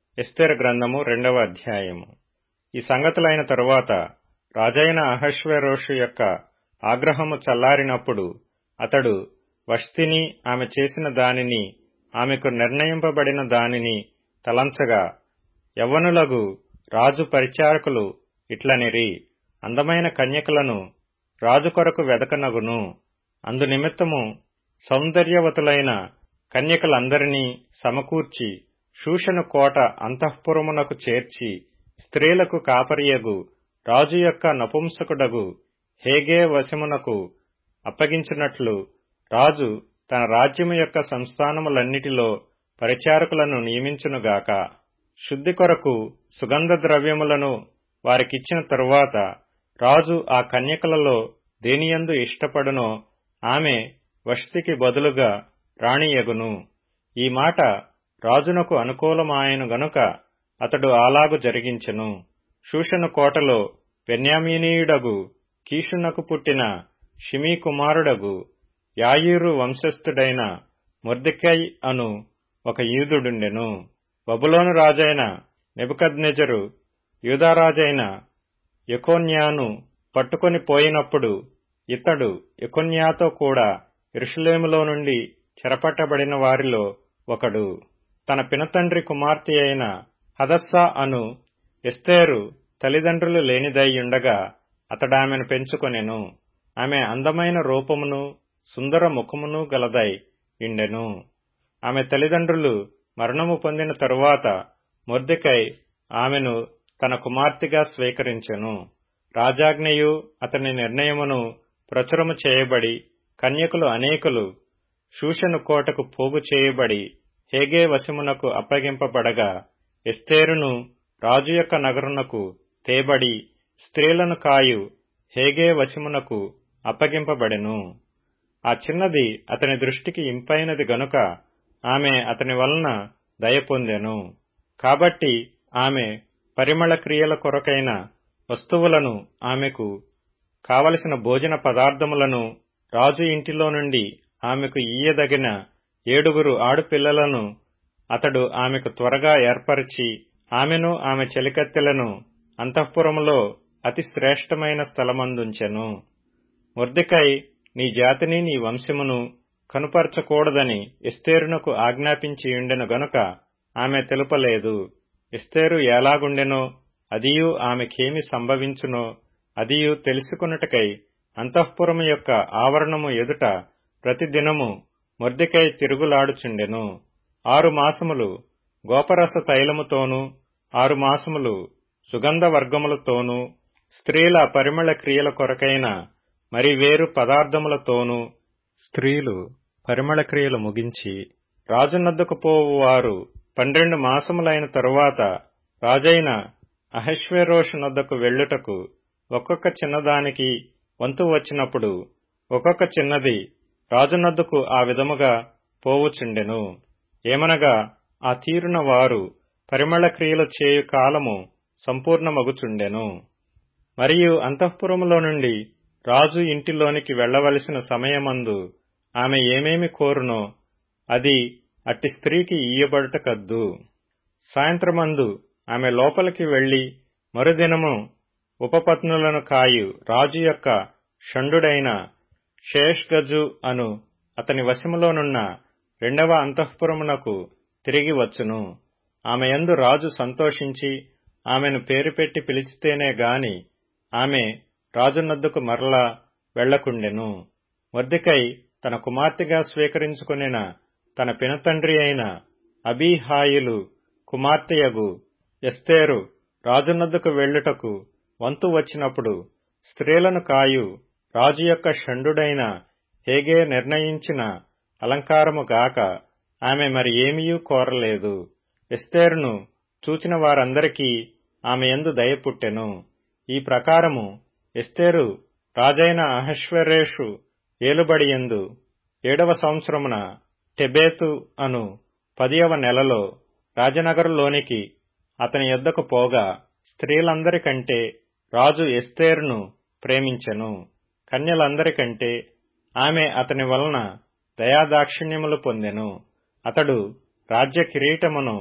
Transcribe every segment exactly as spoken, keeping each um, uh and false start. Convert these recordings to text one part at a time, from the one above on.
ఎస్తేరు గ్రంథము రెండవ అధ్యాయము. ఈ సంగతులైన తరువాత రాజైన అహష్వేరోషు యొక్క ఆగ్రహము చల్లారినప్పుడు అతడు వష్తిని ఆమె చేసిన దానిని ఆమెకు నిర్ణయింపబడిన దానిని తలంచగా, యవ్వనులగు రాజు పరిచారకులు ఇట్లనిరి, అందమైన కన్యకలను రాజు కొరకు వెదకనగును. అందునిమిత్తము సౌందర్యవతులైన కన్యకలందరినీ సమకూర్చి షూషను కోట అంతఃపురమునకు చేర్చి, స్త్రీలకు కాపరియగు రాజు యొక్క నపుంసకుడగు హేగే వశమునకు అప్పగించినట్లు రాజు తన రాజ్యము యొక్క సంస్థానములన్నిటిలో పరిచారకులను నియమించునుగాక. శుద్ధి కొరకు సుగంధ ద్రవ్యములను వారికిచ్చిన తరువాత రాజు ఆ కన్యకలలో దేనియందు ఇష్టపడునో ఆమె వష్తికి బదులుగా రాణియగును. ఈ మాట రాజునకు అనుకూలమాయను గనుక అతడు అలాగు జరిగించెను. షూషను కోటలో బెన్యామీనీయుడగు కీషునకు పుట్టిన షిమీ కుమారుడగు యాయీరు వంశస్థుడైన మొర్దెకై అను ఒక యూదుడుండెను. బబులోను రాజైన నెబుకద్నెజరు యూదారాజైన యెకొన్యాను పట్టుకొని పోయినప్పుడు ఇతడు యెకొన్యాతో కూడా యెరూషలేములో నుండి చెరపట్టబడిన వారిలో ఒకడు. తన పినతండ్రి కుమార్తె అయిన హదస్సా అను ఎస్తేరు తల్లిదండ్రులు లేనిదైయుండగా అతడామెను పెంచుకొనెను. ఆమె అందమైన రూపమును సుందర ముఖమును గలదై యుండెను. ఆమె తల్లిదండ్రులు మరణము పొందిన తరువాత మొర్దెకై ఆమెను తన కుమార్తెగా స్వీకరించెను. రాజాజ్ఞయు అతని నిర్ణయమును ప్రచురము చేయబడి కన్యకులు అనేకులు షూషను కోటకు పోగు చేయబడి హేగే వశమునకు అప్పగింపబడగా, ఎస్తేరును రాజు యొక్క నగరునకు తేబడి స్త్రీలను కాయు హేగే వశమునకు అప్పగింపబడెను. ఆ చిన్నది అతని దృష్టికి ఇంపైనది గనుక ఆమె అతని వలన దయ పొందెను. కాబట్టి ఆమె పరిమళ క్రియల కొరకైన వస్తువులను, ఆమెకు కావలసిన భోజన పదార్థములను, రాజు ఇంటిలో నుండి ఆమెకు ఇయ్యదగిన ఏడుగురు ఆడుపిల్లలను అతడు ఆమెకు త్వరగా ఏర్పరచి, ఆమెను ఆమె చెలికత్తెలను అంతఃపురములో అతి శ్రేష్టమైన స్థలమందుంచెను. మొర్దెకై నీ జాతిని నీ వంశమును కనుపరచకూడదని ఎస్తేరునకు ఆజ్ఞాపించియుండెను గనుక ఆమె తెలుపలేదు. ఎస్తేరు ఎలాగుండెనో అదియు ఆమెకేమి సంభవించునో అదియు తెలుసుకొనుటకై అంతఃపురము యొక్క ఆవరణము ఎదుట ప్రతిదినము మొర్దెకై తిరుగులాడుచుండెను. ఆరు మాసములు గోపరస తైలముతోనూ ఆరు మాసములు సుగంధ వర్గములతోనూ స్త్రీల పరిమళ క్రియల కొరకైన మరి వేరు పదార్థములతోనూ స్త్రీలు పరిమళ క్రియలు ముగించి రాజునొద్దకు పోవు వారు పన్నెండు మాసములైన తరువాత రాజైన అహష్వేరోషు నొద్దకు వెళ్ళుటకు ఒక్కొక్క చిన్నదానికి వంతు వచ్చినప్పుడు ఒక్కొక్క చిన్నది రాజునొద్దకు ఆ విధముగా పోవుచుండెను. ఏమనగా ఆ తీరున వారు పరిమళ క్రియలు చేయు కాలము సంపూర్ణమగుచుండెను. మరియు అంతఃపురములో నుండి రాజు ఇంటిలోనికి వెళ్లవలసిన సమయమందు ఆమె ఏమేమి కోరునో అది అట్టి స్త్రీకి ఇయ్యబడుట కద్దు. సాయంత్రమందు ఆమె లోపలికి వెళ్లి మరుదినము ఉపపత్నులను కాయు రాజు యొక్క షండుడైన షేష్గజు అను అతని వశములోనున్న రెండవ అంతఃపురమునకు తిరిగి వచ్చును. ఆమె యందు రాజు సంతోషించి ఆమెను పేరు పెట్టి పిలిచితేనే గాని ఆమె రాజునొద్దకు మరలా వెళ్లకుండెను. మొర్దెకై తన కుమార్తెగా స్వీకరించుకొనిన తన పినతండ్రి అయిన అబీహాయిలు కుమార్తెయగు ఎస్తేరు రాజునొద్దకు వెళ్ళుటకు వంతు వచ్చినప్పుడు స్త్రీలను కాయు రాజు యొక్క షండుడైన హేగే నిర్ణయించిన అలంకారము గాక ఆమె మరి ఏమీయూ కోరలేదు. ఎస్తేరును చూచిన వారందరికీ ఆమె యందు దయ పుట్టెను. ఈ ప్రకారము ఎస్తేరు రాజైన అహష్వేరోషు ఏలుబడియందు ఏడవ సంవత్సరమున టెబేతు అను పదియవ నెలలో రాజనగరులోనికి అతని యొద్దకు పోగా, స్త్రీలందరికంటే రాజు ఎస్తేరును ప్రేమించెను. కన్యలందరికంటే ఆమె అతని వలన దయాదాక్షిణ్యములు పొందెను. అతడు రాజ్య కిరీటమును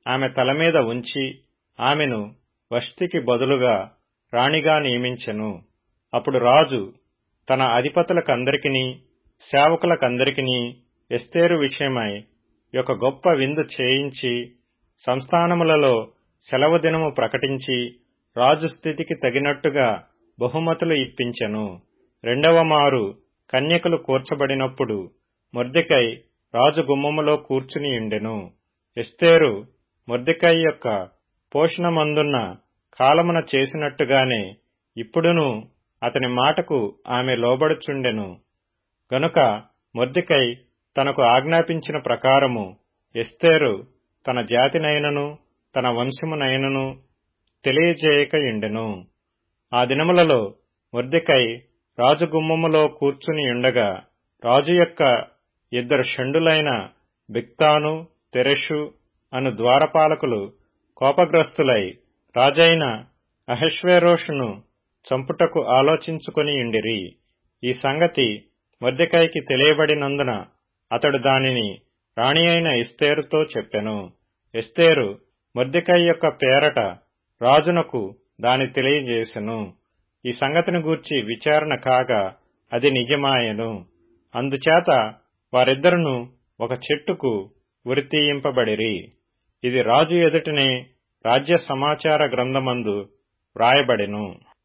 ఆమె తలమీద ఉంచి ఆమెను వష్టికి బదులుగా రాణిగా నియమించెను. అప్పుడు రాజు తన అధిపతులకందరికినీ సేవకులకందరికినీ ఎస్తేరు విషయమై ఒక గొప్ప విందు చేయించి సంస్థానములలో సెలవు దినము ప్రకటించి రాజు స్థితికి తగినట్టుగా బహుమతులు ఇప్పించెను. రెండవ మారు కన్యకలు కూర్చబడినప్పుడు మొర్దెకై రాజు గుమ్మములో కూర్చునియుండెను. ఎస్తేరు మొర్దెకై యొక్క పోషణమందున్న కాలమున చేసినట్టుగానే ఇప్పుడును అతని మాటకు ఆమె లోబడుచుండెను. గనుక మొర్దెకై తనకు ఆజ్ఞాపించిన ప్రకారము ఎస్తేరు తన జాతినైనను తన వంశమునైనను తెలియజేయకయుండెను. ఆ దినములలో మొర్దెకై రాజుగుమ్మములో కూర్చునియుండగా రాజు యొక్క ఇద్దరు షండులైన బిగ్తాను తెరెషు అను ద్వారపాలకులు కోపగ్రస్తులై రాజైన అహష్వేరోషును చంపుటకు ఆలోచించుకొనియుండిరి. ఈ సంగతి మొర్దెకైకి తెలియబడినందున అతడు దానిని రాణి అయిన ఎస్తేరుతో చెప్పెను. ఎస్తేరు మొర్దెకై యొక్క పేరట రాజునకు దాని తెలియజేసెను. ఈ సంగతిని గూర్చి విచారణ కాగా అది నిజమాయెను. అందుచేత వారిద్దరును ఒక చెట్టుకు ఉరితీయింపబడిరి. ఇది రాజు ఎదుటనే రాజ్య సమాచార గ్రంథమందు వ్రాయబడెను.